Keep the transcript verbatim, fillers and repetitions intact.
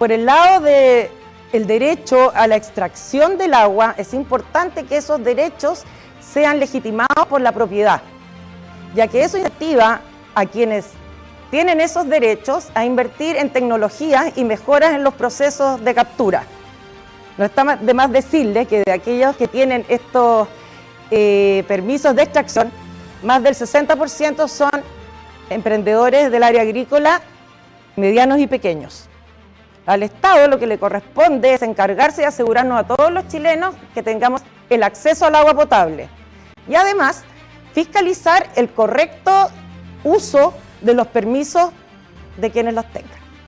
por el lado del derecho a la extracción del agua, es importante que esos derechos sean legitimados por la propiedad, ya que eso incentiva a quienes tienen esos derechos a invertir en tecnologías y mejoras en los procesos de captura. No está de más decirle que de aquellos que tienen estos eh, permisos de extracción, más del sesenta por ciento son emprendedores del área agrícola, medianos y pequeños. Al Estado lo que le corresponde es encargarse de asegurarnos a todos los chilenos que tengamos el acceso al agua potable y además fiscalizar el correcto uso de los permisos de quienes los tengan.